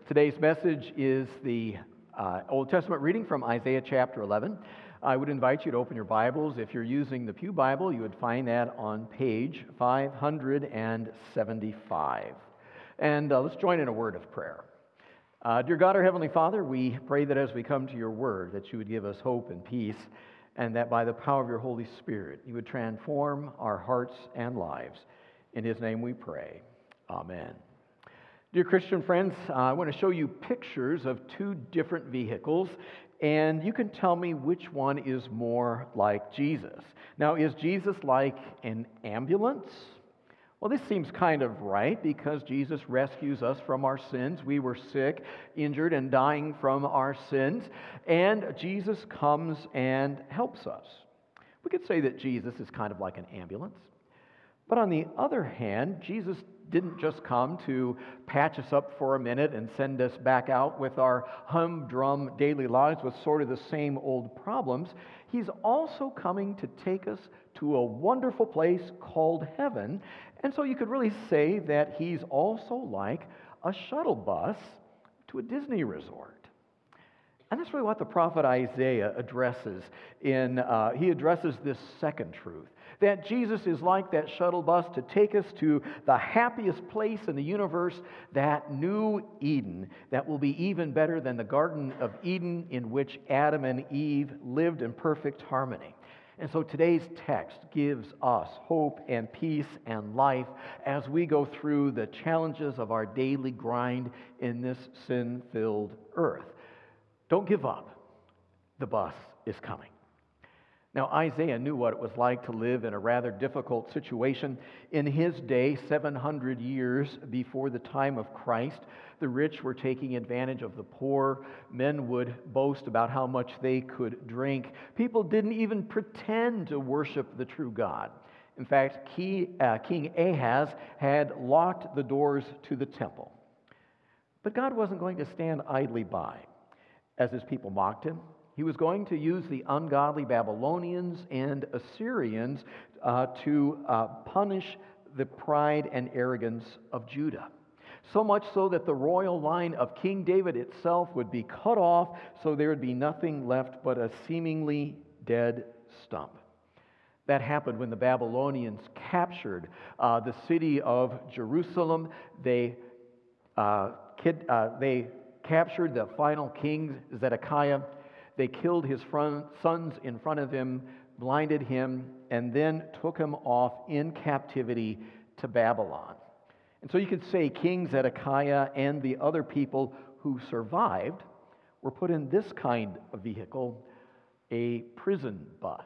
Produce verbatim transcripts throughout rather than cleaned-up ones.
Today's message is the uh, Old Testament reading from Isaiah chapter eleven. I would invite you to open your Bibles. If you're using the Pew Bible, you would find that on page five seventy-five. And uh, let's join in a word of prayer. Uh, dear God, our Heavenly Father, we pray that as we come to your word, that you would give us hope and peace, and that by the power of your Holy Spirit, you would transform our hearts and lives. In his name we pray. Amen. Dear Christian friends, uh, I want to show you pictures of two different vehicles, and you can tell me which one is more like Jesus. Now, is Jesus like an ambulance? Well, this seems kind of right because Jesus rescues us from our sins. We were sick, injured, and dying from our sins, and Jesus comes and helps us. We could say that Jesus is kind of like an ambulance. But on the other hand, Jesus didn't just come to patch us up for a minute and send us back out with our humdrum daily lives with sort of the same old problems. He's also coming to take us to a wonderful place called heaven. And so you could really say that he's also like a shuttle bus to a Disney resort. And that's really what the prophet Isaiah addresses in, uh, he addresses this second truth, that Jesus is like that shuttle bus to take us to the happiest place in the universe, that new Eden, that will be even better than the Garden of Eden in which Adam and Eve lived in perfect harmony. And so today's text gives us hope and peace and life as we go through the challenges of our daily grind in this sin-filled earth. Don't give up. The bus is coming. Now, Isaiah knew what it was like to live in a rather difficult situation. In his day, seven hundred years before the time of Christ, the rich were taking advantage of the poor. Men would boast about how much they could drink. People didn't even pretend to worship the true God. In fact, King Ahaz had locked the doors to the temple. But God wasn't going to stand idly by as his people mocked him. He was going to use the ungodly Babylonians and Assyrians uh, to uh, punish the pride and arrogance of Judah. So much so that the royal line of King David itself would be cut off, so there would be nothing left but a seemingly dead stump. That happened when the Babylonians captured uh, the city of Jerusalem. They, uh, kid, uh, they captured the final king, Zedekiah. They killed his front, sons in front of him, blinded him, and then took him off in captivity to Babylon. And so you could say King Zedekiah and the other people who survived were put in this kind of vehicle, a prison bus.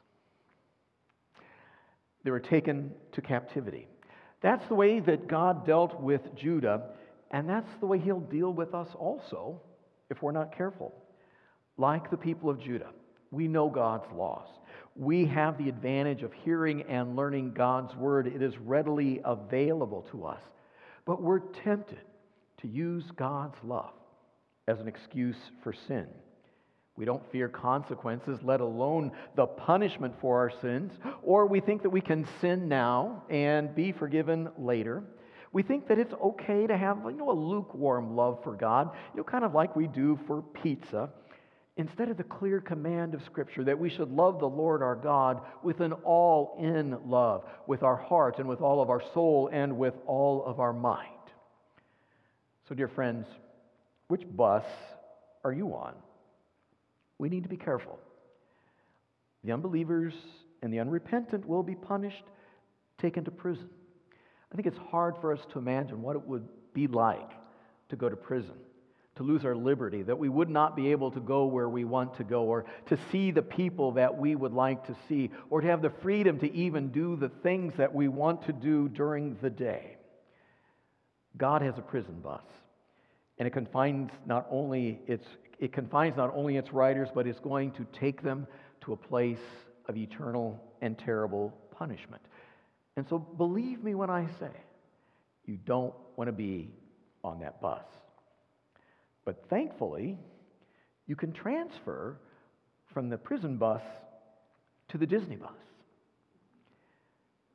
They were taken to captivity. That's the way that God dealt with Judah, and that's the way he'll deal with us also if we're not careful. Like the people of Judah, we know God's laws. We have the advantage of hearing and learning God's word. It is readily available to us. But we're tempted to use God's love as an excuse for sin. We don't fear consequences, let alone the punishment for our sins. Or we think that we can sin now and be forgiven later. We think that it's okay to have, you know, a lukewarm love for God, you know, kind of like we do for pizza, instead of the clear command of Scripture that we should love the Lord our God with an all-in love, with our heart and with all of our soul and with all of our mind. So, dear friends, which bus are you on? We need to be careful. The unbelievers and the unrepentant will be punished, taken to prison. I think it's hard for us to imagine what it would be like to go to prison, to lose our liberty, that we would not be able to go where we want to go, or to see the people that we would like to see, or to have the freedom to even do the things that we want to do during the day. God has a prison bus, and it confines not only its it confines not only its riders, but it's going to take them to a place of eternal and terrible punishment. And so believe me when I say, you don't want to be on that bus. But thankfully, you can transfer from the prison bus to the Disney bus.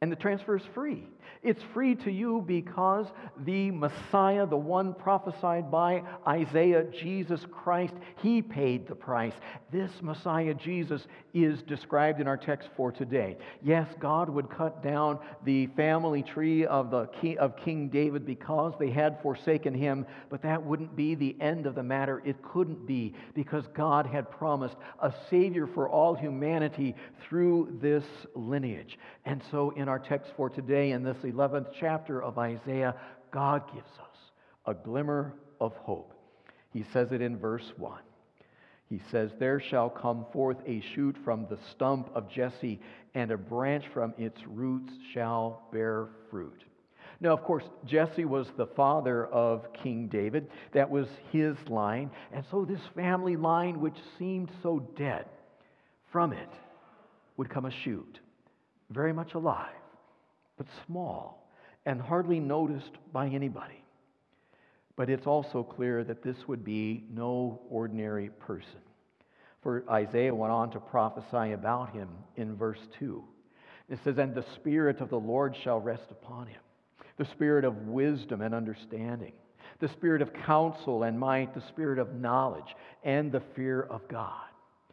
And the transfer is free. It's free to you because the Messiah, the one prophesied by Isaiah, Jesus Christ, He paid the price. This Messiah, Jesus, is described in our text for today. Yes, God would cut down the family tree of, the king, of King David because they had forsaken Him, but that wouldn't be the end of the matter. It couldn't be, because God had promised a Savior for all humanity through this lineage. And so in our text for today, in this eleventh chapter of Isaiah, God gives us a glimmer of hope. He says it in verse one. He says, "There shall come forth a shoot from the stump of Jesse, and a branch from its roots shall bear fruit." Now, of course, Jesse was the father of King David. That was his line. And so this family line, which seemed so dead, from it would come a shoot, very much alive, but small and hardly noticed by anybody. But it's also clear that this would be no ordinary person. For Isaiah went on to prophesy about him in verse two. It says, "And the Spirit of the Lord shall rest upon him, the Spirit of wisdom and understanding, the Spirit of counsel and might, the Spirit of knowledge and the fear of God."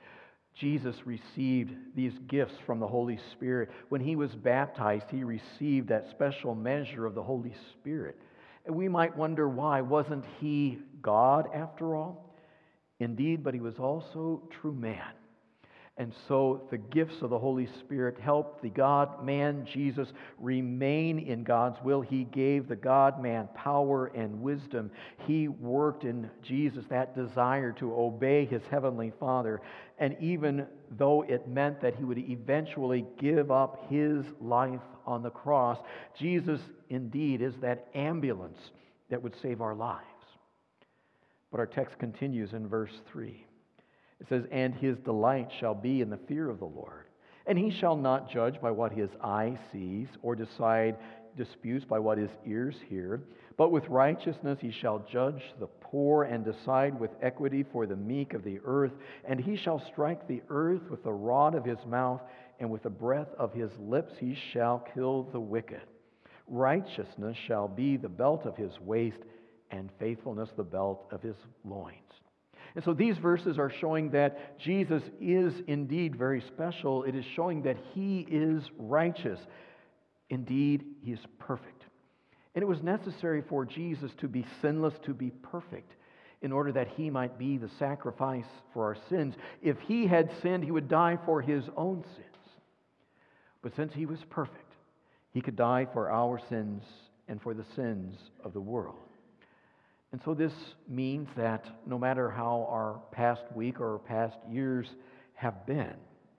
Jesus received these gifts from the Holy Spirit. When He was baptized, He received that special measure of the Holy Spirit. And we might wonder why. Wasn't He God after all? Indeed, but He was also true man. And so the gifts of the Holy Spirit helped the God-man Jesus remain in God's will. He gave the God-man power and wisdom. He worked in Jesus that desire to obey His heavenly Father. And even though it meant that He would eventually give up His life on the cross, Jesus indeed is that ambulance that would save our lives. But our text continues in verse three. It says, "And his delight shall be in the fear of the Lord. And he shall not judge by what his eye sees, or decide disputes by what his ears hear. But with righteousness he shall judge the poor, and decide with equity for the meek of the earth. And he shall strike the earth with the rod of his mouth, and with the breath of his lips he shall kill the wicked. Righteousness shall be the belt of his waist, and faithfulness the belt of his loins." And so these verses are showing that Jesus is indeed very special. It is showing that He is righteous. Indeed, He is perfect. And it was necessary for Jesus to be sinless, to be perfect, in order that He might be the sacrifice for our sins. If He had sinned, He would die for His own sins. But since He was perfect, He could die for our sins and for the sins of the world. And so this means that no matter how our past week or past years have been,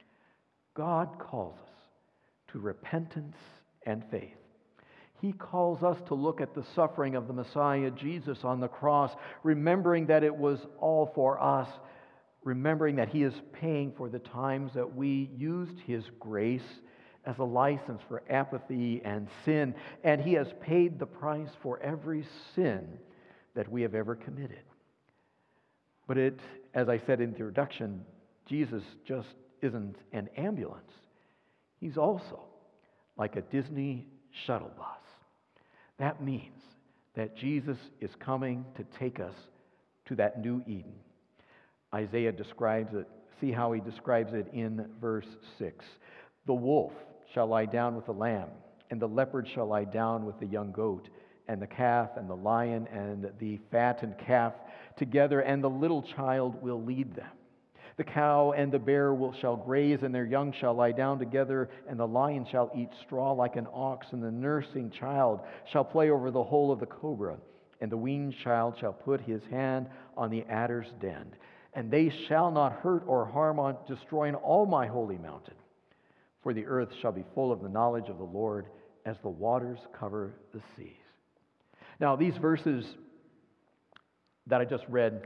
God calls us to repentance and faith. He calls us to look at the suffering of the Messiah, Jesus, on the cross, remembering that it was all for us, remembering that He is paying for the times that we used His grace as a license for apathy and sin, and He has paid the price for every sin that we have ever committed. But it, as I said in the introduction, Jesus just isn't an ambulance. He's also like a Disney shuttle bus. That means that Jesus is coming to take us to that new Eden. Isaiah describes it. See how he describes it in verse six. "The wolf shall lie down with the lamb, and the leopard shall lie down with the young goat, and the calf and the lion and the fattened calf together, and the little child will lead them. The cow and the bear will shall graze, and their young shall lie down together, and the lion shall eat straw like an ox, and the nursing child shall play over the hole of the cobra, and the weaned child shall put his hand on the adder's den. And they shall not hurt or harm on destroying all my holy mountain. For the earth shall be full of the knowledge of the Lord, as the waters cover the seas." Now, these verses that I just read,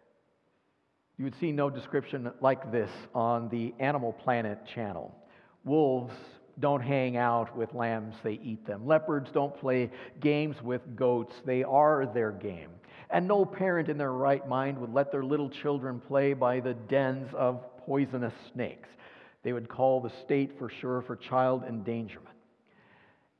you would see no description like this on the Animal Planet channel. Wolves don't hang out with lambs, they eat them. Leopards don't play games with goats, they are their game. And no parent in their right mind would let their little children play by the dens of poisonous snakes. They would call the state for sure for child endangerment.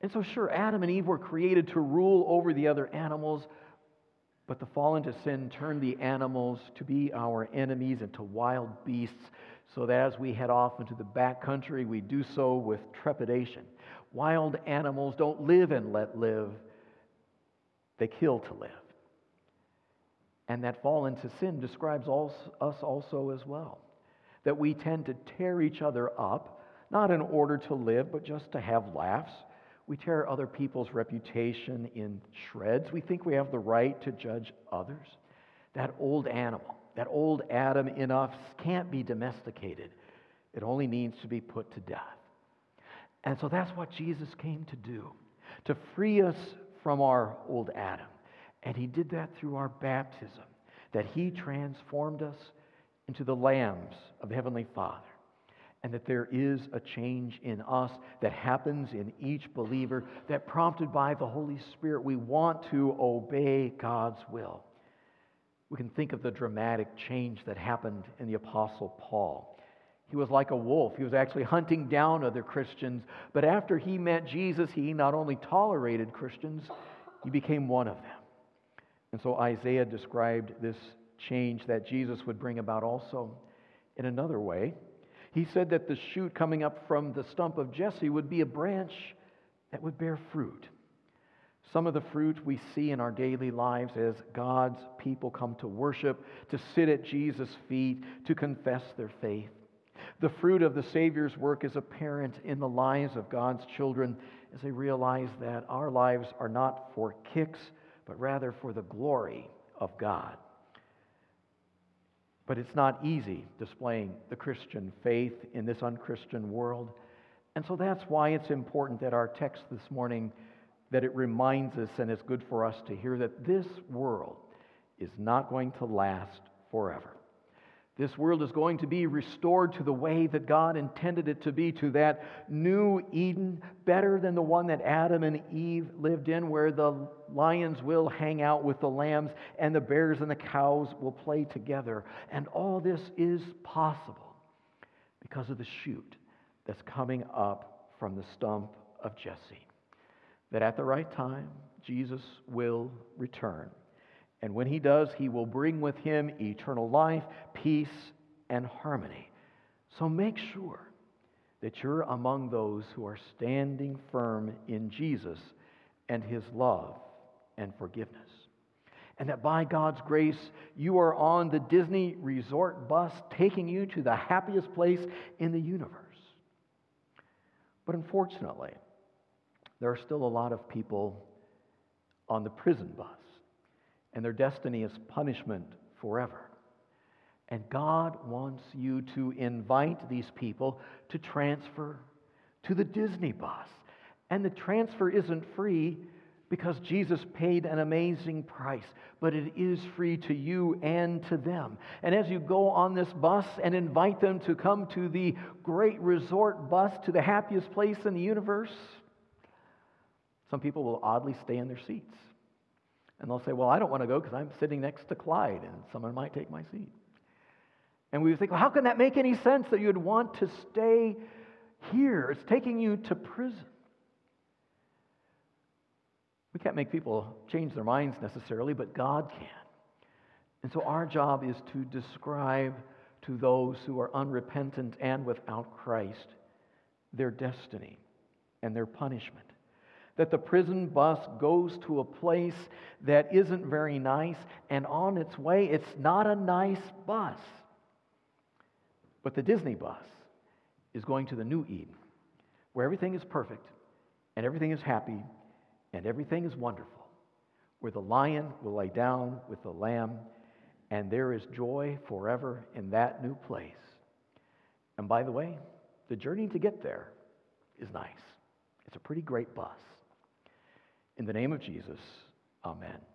And so sure, Adam and Eve were created to rule over the other animals, but the fall into sin turned the animals to be our enemies and to wild beasts, so that as we head off into the back country, we do so with trepidation. Wild animals don't live and let live. They kill to live. And that fall into sin describes us also as well. That we tend to tear each other up, not in order to live, but just to have laughs. We tear other people's reputation in shreds. We think we have the right to judge others. That old animal, that old Adam in us can't be domesticated. It only needs to be put to death. And so that's what Jesus came to do, to free us from our old Adam. And he did that through our baptism, that he transformed us into the lambs of the Heavenly Father. And that there is a change in us that happens in each believer, that prompted by the Holy Spirit, we want to obey God's will. We can think of the dramatic change that happened in the Apostle Paul. He was like a wolf. He was actually hunting down other Christians. But after he met Jesus, he not only tolerated Christians, he became one of them. And so Isaiah described this change that Jesus would bring about also in another way. He said that the shoot coming up from the stump of Jesse would be a branch that would bear fruit. Some of the fruit we see in our daily lives as God's people come to worship, to sit at Jesus' feet, to confess their faith. The fruit of the Savior's work is apparent in the lives of God's children as they realize that our lives are not for kicks, but rather for the glory of God. But it's not easy displaying the Christian faith in this unchristian world. And so that's why it's important that our text this morning, that it reminds us, and it's good for us to hear, that this world is not going to last forever. This world is going to be restored to the way that God intended it to be, to that new Eden, better than the one that Adam and Eve lived in, where the lions will hang out with the lambs and the bears and the cows will play together. And all this is possible because of the shoot that's coming up from the stump of Jesse. That at the right time, Jesus will return. And when he does, he will bring with him eternal life, peace, and harmony. So make sure that you're among those who are standing firm in Jesus and his love and forgiveness. And that by God's grace, you are on the Disney resort bus taking you to the happiest place in the universe. But unfortunately, there are still a lot of people on the prison bus. And their destiny is punishment forever. And God wants you to invite these people to transfer to the Disney bus. And the transfer isn't free because Jesus paid an amazing price, but it is free to you and to them. And as you go on this bus and invite them to come to the great resort bus, to the happiest place in the universe, some people will oddly stay in their seats. And they'll say, well, I don't want to go because I'm sitting next to Clyde and someone might take my seat. And we would think, well, how can that make any sense that you'd want to stay here? It's taking you to prison. We can't make people change their minds necessarily, but God can. And so our job is to describe to those who are unrepentant and without Christ their destiny and their punishment. That the prison bus goes to a place that isn't very nice, and on its way, it's not a nice bus. But the Disney bus is going to the new Eden, where everything is perfect, and everything is happy, and everything is wonderful, where the lion will lay down with the lamb, and there is joy forever in that new place. And by the way, the journey to get there is nice. It's a pretty great bus. In the name of Jesus, amen.